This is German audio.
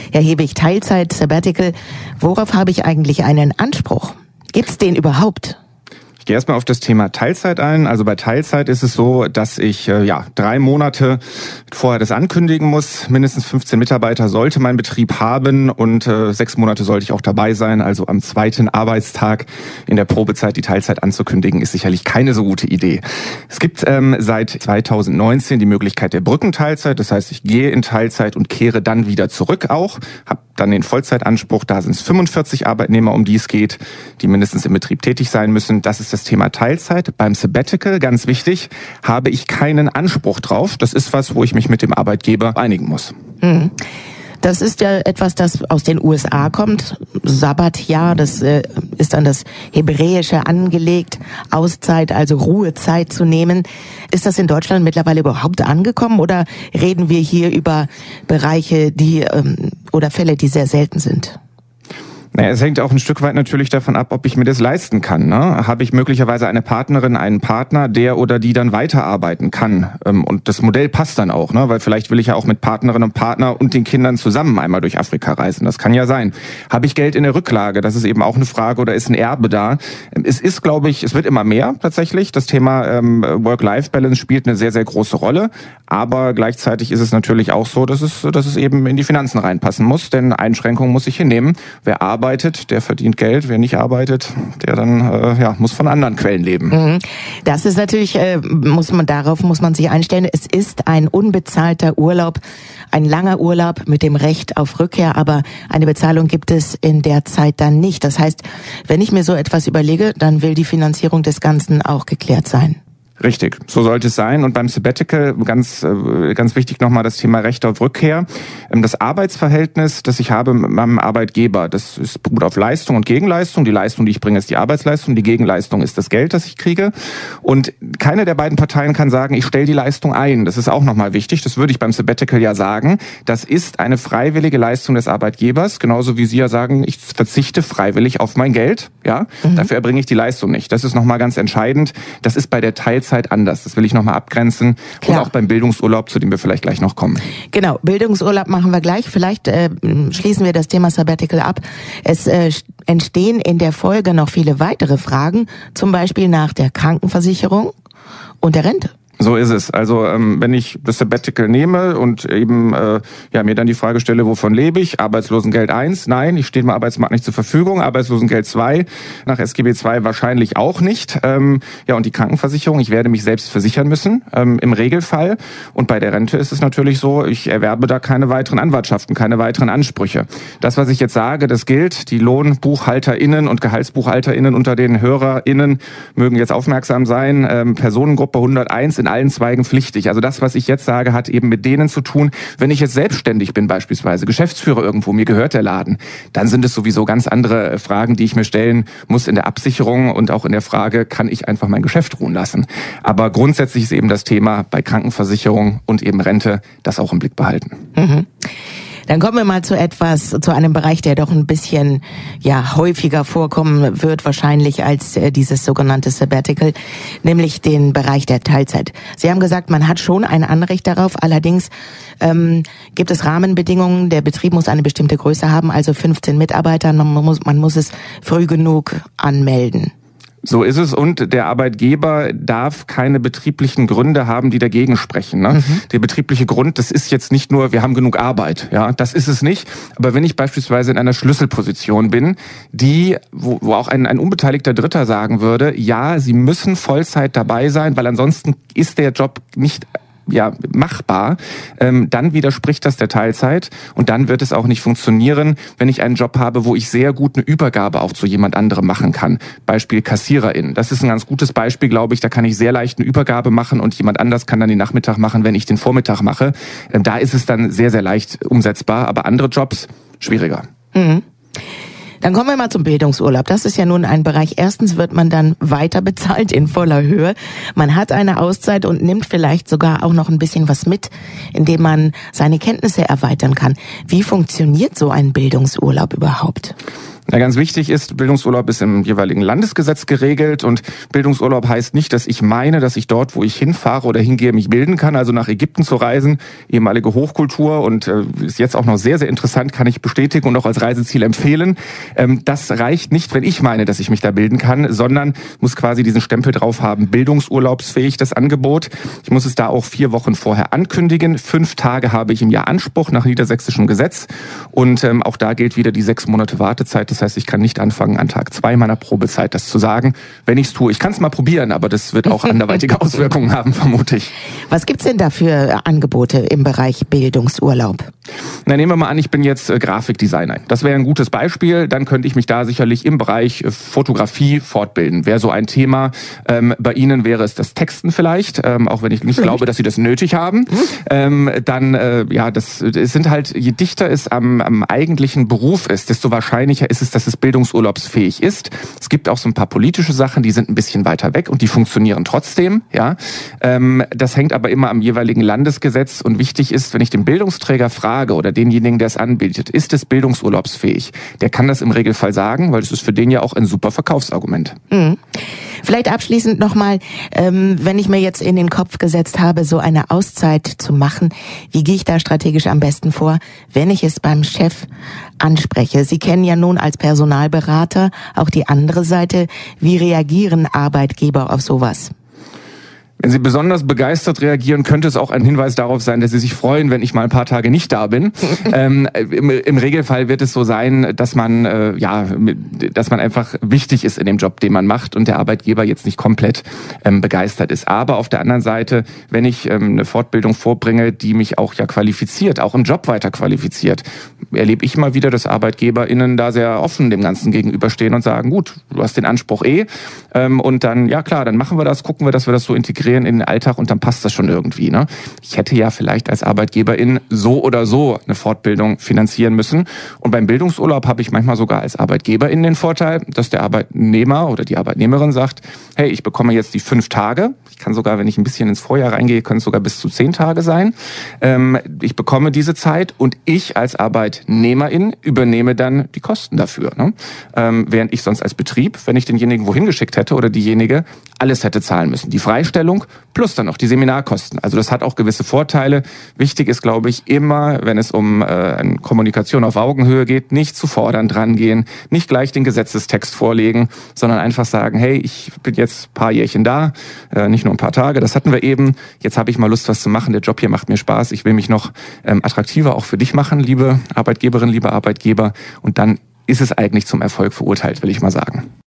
Herr Hebig, Teilzeit, Sabbatical, worauf habe ich eigentlich einen Anspruch? Gibt's den überhaupt? Ich gehe erstmal auf das Thema Teilzeit ein. Also bei Teilzeit ist es so, dass ich 3 Monate vorher das ankündigen muss. Mindestens 15 Mitarbeiter sollte mein Betrieb haben und 6 Monate sollte ich auch dabei sein. Also am 2. Arbeitstag in der Probezeit die Teilzeit anzukündigen, ist sicherlich keine so gute Idee. Es gibt seit 2019 die Möglichkeit der Brückenteilzeit. Das heißt, ich gehe in Teilzeit und kehre dann wieder zurück auch. Habe dann den Vollzeitanspruch. Da sind es 45 Arbeitnehmer, um die es geht, die mindestens im Betrieb tätig sein müssen. Das ist das Thema Teilzeit. Beim Sabbatical, ganz wichtig, habe ich keinen Anspruch drauf. Das ist was, wo ich mich mit dem Arbeitgeber einigen muss. Das ist ja etwas, das aus den USA kommt. Sabbatjahr, das ist an das Hebräische angelegt, Auszeit, also Ruhezeit zu nehmen. Ist das in Deutschland mittlerweile überhaupt angekommen oder reden wir hier über Bereiche, oder Fälle, die sehr selten sind? Naja, es hängt auch ein Stück weit natürlich davon ab, ob ich mir das leisten kann. Ne? Habe ich möglicherweise eine Partnerin, einen Partner, der oder die dann weiterarbeiten kann? Und das Modell passt dann auch, ne? Weil vielleicht will ich ja auch mit Partnerin und Partner und den Kindern zusammen einmal durch Afrika reisen. Das kann ja sein. Habe ich Geld in der Rücklage? Das ist eben auch eine Frage. Oder ist ein Erbe da? Es ist, glaube ich, es wird immer mehr tatsächlich. Das Thema Work-Life-Balance spielt eine sehr, sehr große Rolle. Aber gleichzeitig ist es natürlich auch so, dass es eben in die Finanzen reinpassen muss. Denn Einschränkungen muss ich hinnehmen. Wer arbeitet, der verdient Geld. Wer nicht arbeitet, der dann muss von anderen Quellen leben. Das ist natürlich, darauf muss man sich einstellen. Es ist ein unbezahlter Urlaub, ein langer Urlaub mit dem Recht auf Rückkehr, aber eine Bezahlung gibt es in der Zeit dann nicht. Das heißt, wenn ich mir so etwas überlege, dann will die Finanzierung des Ganzen auch geklärt sein. Richtig, so sollte es sein. Und beim Sabbatical, ganz wichtig nochmal das Thema Recht auf Rückkehr. Das Arbeitsverhältnis, das ich habe mit meinem Arbeitgeber, das ist beruht auf Leistung und Gegenleistung. Die Leistung, die ich bringe, ist die Arbeitsleistung. Die Gegenleistung ist das Geld, das ich kriege. Und keine der beiden Parteien kann sagen, ich stelle die Leistung ein. Das ist auch nochmal wichtig. Das würde ich beim Sabbatical ja sagen. Das ist eine freiwillige Leistung des Arbeitgebers. Genauso wie Sie ja sagen, ich verzichte freiwillig auf mein Geld. Ja, dafür erbringe ich die Leistung nicht. Das ist nochmal ganz entscheidend. Das ist bei der Teilzeit anders. Das will ich nochmal abgrenzen. Klar. Und auch beim Bildungsurlaub, zu dem wir vielleicht gleich noch kommen. Genau, Bildungsurlaub machen wir gleich. Vielleicht schließen wir das Thema Sabbatical ab. Es entstehen in der Folge noch viele weitere Fragen, zum Beispiel nach der Krankenversicherung und der Rente. So ist es. Also wenn ich das Sabbatical nehme und eben mir dann die Frage stelle, wovon lebe ich? Arbeitslosengeld 1, nein, ich stehe im Arbeitsmarkt nicht zur Verfügung. Arbeitslosengeld 2, nach SGB II wahrscheinlich auch nicht. Und die Krankenversicherung, ich werde mich selbst versichern müssen, im Regelfall. Und bei der Rente ist es natürlich so, ich erwerbe da keine weiteren Anwartschaften, keine weiteren Ansprüche. Das, was ich jetzt sage, das gilt. Die LohnbuchhalterInnen und GehaltsbuchhalterInnen unter den HörerInnen mögen jetzt aufmerksam sein. Personengruppe 101 in allen Zweigen pflichtig. Also das, was ich jetzt sage, hat eben mit denen zu tun. Wenn ich jetzt selbstständig bin beispielsweise, Geschäftsführer irgendwo, mir gehört der Laden, dann sind es sowieso ganz andere Fragen, die ich mir stellen muss in der Absicherung und auch in der Frage, kann ich einfach mein Geschäft ruhen lassen. Aber grundsätzlich ist eben das Thema bei Krankenversicherung und eben Rente, das auch im Blick behalten. Dann kommen wir mal zu einem Bereich, der doch ein bisschen häufiger vorkommen wird wahrscheinlich als dieses sogenannte Sabbatical, nämlich den Bereich der Teilzeit. Sie haben gesagt, man hat schon ein Anrecht darauf, allerdings gibt es Rahmenbedingungen, der Betrieb muss eine bestimmte Größe haben, also 15 Mitarbeiter, man muss es früh genug anmelden. So ist es, und der Arbeitgeber darf keine betrieblichen Gründe haben, die dagegen sprechen. Ne? Der betriebliche Grund, das ist jetzt nicht nur, wir haben genug Arbeit, ja, das ist es nicht. Aber wenn ich beispielsweise in einer Schlüsselposition bin, wo auch ein unbeteiligter Dritter sagen würde, ja, Sie müssen Vollzeit dabei sein, weil ansonsten ist der Job nicht machbar, dann widerspricht das der Teilzeit und dann wird es auch nicht funktionieren, wenn ich einen Job habe, wo ich sehr gut eine Übergabe auch zu jemand anderem machen kann. Beispiel KassiererInnen. Das ist ein ganz gutes Beispiel, glaube ich. Da kann ich sehr leicht eine Übergabe machen und jemand anders kann dann den Nachmittag machen, wenn ich den Vormittag mache. Da ist es dann sehr, sehr leicht umsetzbar, aber andere Jobs schwieriger. Dann kommen wir mal zum Bildungsurlaub. Das ist ja nun ein Bereich. Erstens wird man dann weiter bezahlt in voller Höhe. Man hat eine Auszeit und nimmt vielleicht sogar auch noch ein bisschen was mit, indem man seine Kenntnisse erweitern kann. Wie funktioniert so ein Bildungsurlaub überhaupt? Ja, ganz wichtig ist, Bildungsurlaub ist im jeweiligen Landesgesetz geregelt und Bildungsurlaub heißt nicht, dass ich meine, dass ich dort, wo ich hinfahre oder hingehe, mich bilden kann, also nach Ägypten zu reisen, ehemalige Hochkultur und ist jetzt auch noch sehr, sehr interessant, kann ich bestätigen und auch als Reiseziel empfehlen. Das reicht nicht, wenn ich meine, dass ich mich da bilden kann, sondern muss quasi diesen Stempel drauf haben, bildungsurlaubsfähig, das Angebot. Ich muss es da auch 4 Wochen vorher ankündigen. 5 Tage habe ich im Jahr Anspruch nach niedersächsischem Gesetz und auch da gilt wieder die 6 Monate Wartezeit. Das heißt, ich kann nicht anfangen, an Tag 2 meiner Probezeit das zu sagen, wenn ich es tue. Ich kann es mal probieren, aber das wird auch anderweitige Auswirkungen haben, vermute ich. Was gibt's denn da für Angebote im Bereich Bildungsurlaub? Na, nehmen wir mal an, ich bin jetzt Grafikdesigner. Das wäre ein gutes Beispiel. Dann könnte ich mich da sicherlich im Bereich Fotografie fortbilden. Wäre so ein Thema. Bei Ihnen wäre es das Texten vielleicht, auch wenn ich nicht glaube, dass Sie das nötig haben. Es sind halt, je dichter es am eigentlichen Beruf ist, desto wahrscheinlicher ist es, dass es bildungsurlaubsfähig ist. Es gibt auch so ein paar politische Sachen, die sind ein bisschen weiter weg und die funktionieren trotzdem. Ja, das hängt aber immer am jeweiligen Landesgesetz und wichtig ist, wenn ich den Bildungsträger frage oder denjenigen, der es anbietet, ist es bildungsurlaubsfähig? Der kann das im Regelfall sagen, weil es ist für den ja auch ein super Verkaufsargument. Vielleicht abschließend nochmal, wenn ich mir jetzt in den Kopf gesetzt habe, so eine Auszeit zu machen, wie gehe ich da strategisch am besten vor, wenn ich es beim Chef anspreche? Sie kennen ja nun als Personalberater auch die andere Seite. Wie reagieren Arbeitgeber auf sowas? Wenn Sie besonders begeistert reagieren, könnte es auch ein Hinweis darauf sein, dass Sie sich freuen, wenn ich mal ein paar Tage nicht da bin. Im Regelfall wird es so sein, dass man einfach wichtig ist in dem Job, den man macht und der Arbeitgeber jetzt nicht komplett begeistert ist. Aber auf der anderen Seite, wenn ich eine Fortbildung vorbringe, die mich auch ja qualifiziert, auch im Job weiter qualifiziert, erlebe ich mal wieder, dass ArbeitgeberInnen da sehr offen dem Ganzen gegenüberstehen und sagen, gut, du hast den Anspruch und dann, ja klar, dann machen wir das, gucken wir, dass wir das so integrieren in den Alltag und dann passt das schon irgendwie. Ne? Ich hätte ja vielleicht als Arbeitgeberin so oder so eine Fortbildung finanzieren müssen. Und beim Bildungsurlaub habe ich manchmal sogar als Arbeitgeberin den Vorteil, dass der Arbeitnehmer oder die Arbeitnehmerin sagt, hey, ich bekomme jetzt die 5 Tage. Ich kann sogar, wenn ich ein bisschen ins Vorjahr reingehe, können es sogar bis zu 10 Tage sein. Ich bekomme diese Zeit und ich als Arbeitnehmerin übernehme dann die Kosten dafür. Ne? Während ich sonst als Betrieb, wenn ich denjenigen wohin geschickt hätte oder diejenige, alles hätte zahlen müssen. Die Freistellung plus dann noch die Seminarkosten. Also das hat auch gewisse Vorteile. Wichtig ist, glaube ich, immer, wenn es um eine Kommunikation auf Augenhöhe geht, nicht zu fordernd rangehen, nicht gleich den Gesetzestext vorlegen, sondern einfach sagen, hey, ich bin jetzt ein paar Jährchen da, nicht nur ein paar Tage, das hatten wir eben. Jetzt habe ich mal Lust, was zu machen. Der Job hier macht mir Spaß. Ich will mich noch attraktiver auch für dich machen, liebe Arbeitgeberin, liebe Arbeitgeber. Und dann ist es eigentlich zum Erfolg verurteilt, will ich mal sagen.